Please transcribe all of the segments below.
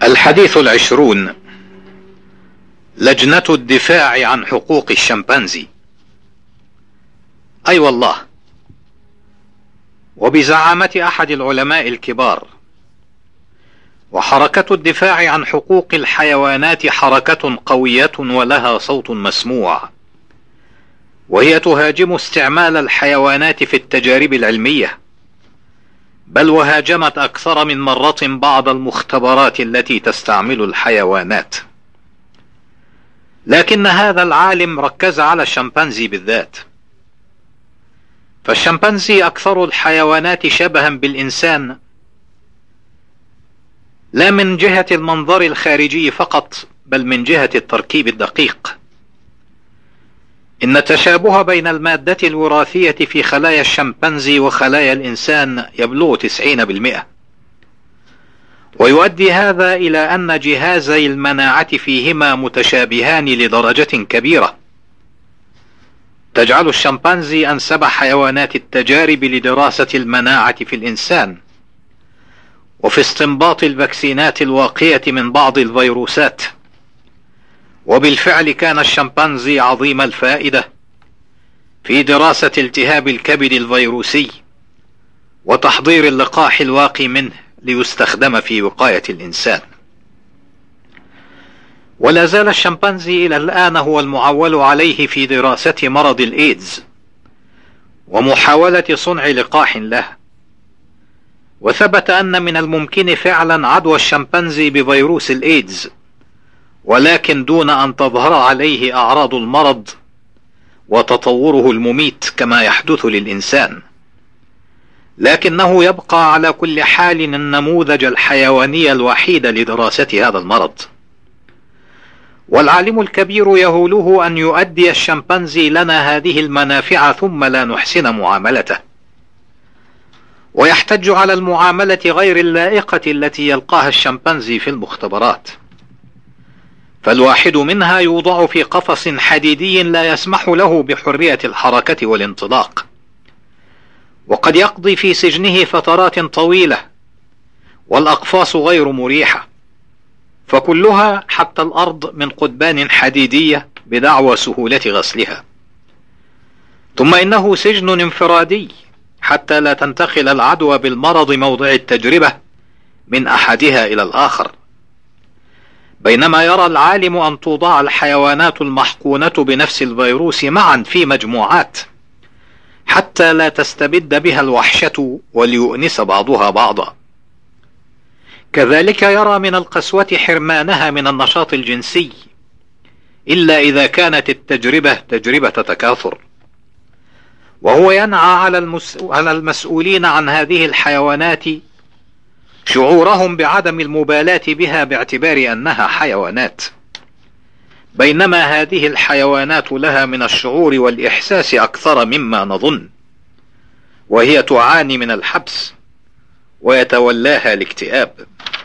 الحديث 20. لجنة الدفاع عن حقوق الشمبانزي. أي والله. وبزعامة أحد العلماء الكبار، وحركة الدفاع عن حقوق الحيوانات حركة قوية ولها صوت مسموع، وهي تهاجم استعمال الحيوانات في التجارب العلمية، بل وهاجمت أكثر من مرة بعض المختبرات التي تستعمل الحيوانات. لكن هذا العالم ركز على الشمبانزي بالذات، فالشمبانزي أكثر الحيوانات شبها بالإنسان، لا من جهة المنظر الخارجي فقط، بل من جهة التركيب الدقيق. إن التشابه بين المادة الوراثية في خلايا الشمبانزي وخلايا الإنسان يبلغ 90%، ويؤدي هذا إلى أن جهازي المناعة فيهما متشابهان لدرجة كبيرة، تجعل الشمبانزي أنسب حيوانات التجارب لدراسة المناعة في الإنسان، وفي استنباط الفاكسينات الواقية من بعض الفيروسات. وبالفعل كان الشمبانزي عظيم الفائدة في دراسة التهاب الكبد الفيروسي وتحضير اللقاح الواقي منه ليستخدم في وقاية الإنسان. ولا زال الشمبانزي إلى الآن هو المعول عليه في دراسة مرض الإيدز ومحاولة صنع لقاح له. وثبت أن من الممكن فعلا عدوى الشمبانزي بفيروس الإيدز، ولكن دون أن تظهر عليه أعراض المرض وتطوره المميت كما يحدث للإنسان، لكنه يبقى على كل حال النموذج الحيواني الوحيد لدراسة هذا المرض. والعالم الكبير يهوله أن يؤدي الشمبانزي لنا هذه المنافع ثم لا نحسن معاملته، ويحتج على المعاملة غير اللائقة التي يلقاها الشمبانزي في المختبرات، فالواحد منها يوضع في قفص حديدي لا يسمح له بحرية الحركة والانطلاق، وقد يقضي في سجنه فترات طويلة، والأقفاص غير مريحة، فكلها حتى الأرض من قضبان حديدية بدعوى سهولة غسلها. ثم إنه سجن انفرادي حتى لا تنتقل العدوى بالمرض موضع التجربة من أحدها إلى الآخر، بينما يرى العالم أن توضع الحيوانات المحقونة بنفس الفيروس معا في مجموعات حتى لا تستبد بها الوحشة وليؤنس بعضها بعضا. كذلك يرى من القسوة حرمانها من النشاط الجنسي، إلا إذا كانت التجربة تجربة تكاثر. وهو ينعى على المسؤولين عن هذه الحيوانات شعورهم بعدم المبالاة بها باعتبار أنها حيوانات، بينما هذه الحيوانات لها من الشعور والإحساس أكثر مما نظن، وهي تعاني من الحبس ويتولاها الاكتئاب.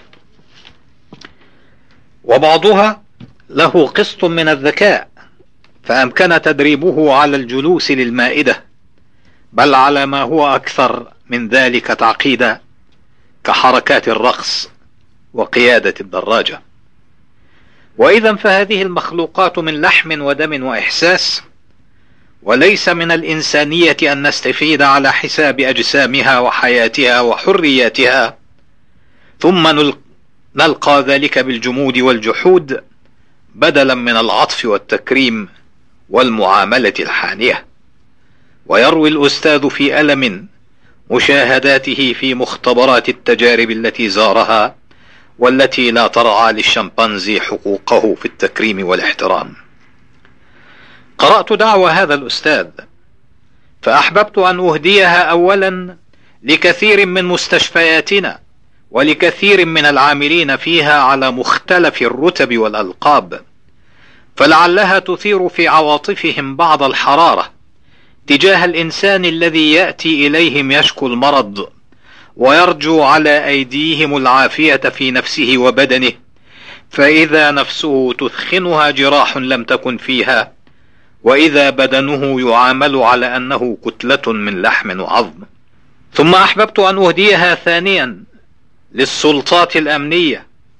وبعضها له قسط من الذكاء، فأمكن تدريبه على الجلوس للمائدة، بل على ما هو أكثر من ذلك تعقيدا، كحركات الرقص وقيادة الدراجة. وإذا فهذه المخلوقات من لحم ودم وإحساس، وليس من الإنسانية أن نستفيد على حساب أجسامها وحياتها وحرياتها، ثم نلقى ذلك بالجمود والجحود بدلا من العطف والتكريم والمعاملة الحانية. ويروي الأستاذ في ألم مشاهداته في مختبرات التجارب التي زارها، والتي لا ترعى للشمبانزي حقوقه في التكريم والاحترام. قرأت دعوى هذا الأستاذ، فأحببت أن أهديها أولا لكثير من مستشفياتنا ولكثير من العاملين فيها على مختلف الرتب والألقاب، فلعلها تثير في عواطفهم بعض الحرارة تجاه الإنسان الذي يأتي إليهم يشكو المرض ويرجو على أيديهم العافية في نفسه وبدنه، فإذا نفسه تثخنها جراح لم تكن فيها، وإذا بدنه يعامل على أنه كتلة من لحم وعظم. ثم أحببت أن أهديها ثانيا للسلطات الأمنية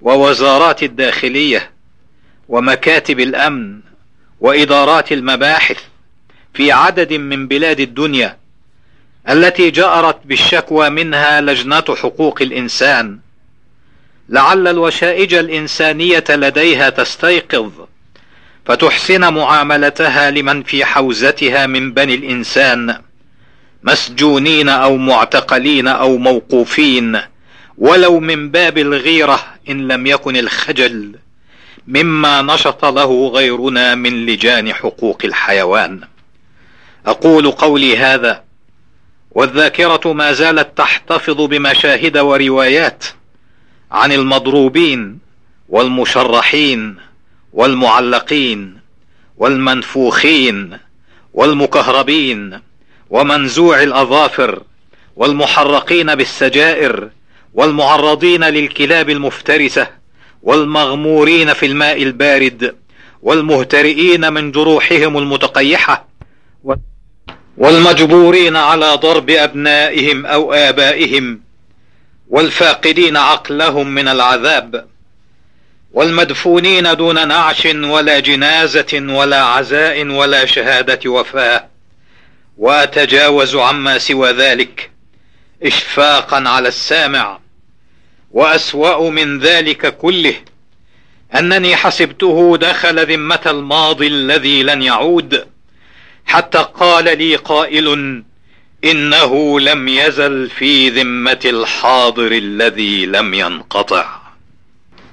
ووزارات الداخلية ومكاتب الأمن وإدارات المباحث في عدد من بلاد الدنيا التي جأرت بالشكوى منها لجنة حقوق الإنسان، لعل الوشائج الإنسانية لديها تستيقظ فتحسن معاملتها لمن في حوزتها من بني الإنسان، مسجونين أو معتقلين أو موقوفين، ولو من باب الغيرة إن لم يكن الخجل مما نشط له غيرنا من لجان حقوق الحيوان. أقول قولي هذا والذاكرة ما زالت تحتفظ بمشاهد وروايات عن المضروبين والمشرحين والمعلقين والمنفوخين والمكهربين ومنزوع الأظافر والمحرقين بالسجائر والمعرضين للكلاب المفترسة والمغمورين في الماء البارد والمهترئين من جروحهم المتقيحة والمجبورين على ضرب أبنائهم أو آبائهم والفاقدين عقلهم من العذاب والمدفونين دون نعش ولا جنازة ولا عزاء ولا شهادة وفاة. وأتجاوز عما سوى ذلك إشفاقا على السامع. وأسوأ من ذلك كله أنني حسبته دخل ذمة الماضي الذي لن يعود، حتى قال لي قائل إنه لم يزل في ذمة الحاضر الذي لم ينقطع.